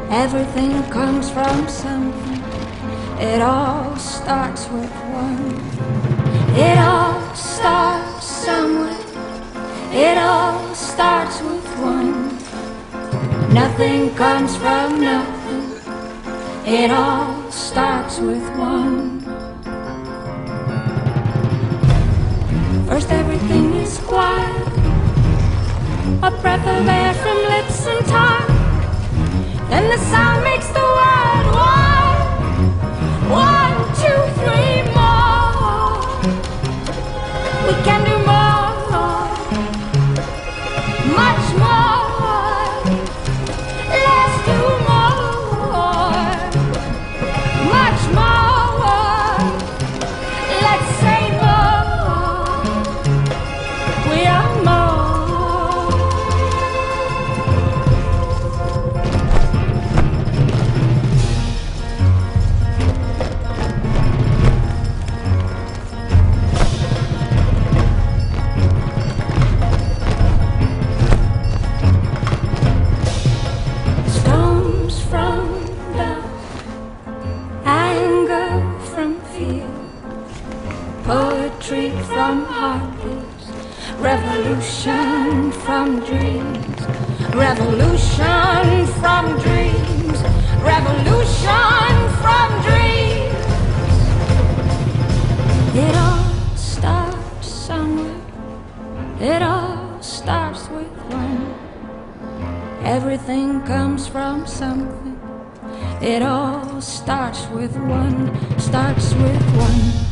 Everything comes from something. It all starts with one. It all starts somewhere. It all starts with one. Nothing comes from nothing. It all starts with one. First everything is quiet, a breath of air from lips and tongue. Then the sound makes the word one. 1, 2, 3 more. We can do more, much more. Let's do more, much more. Let's say more. We are more. Poetry from heartbeats, revolution from dreams, revolution from dreams, revolution from dreams. It all starts somewhere. It all starts with one. Everything comes from something. It all starts with one. Starts with one.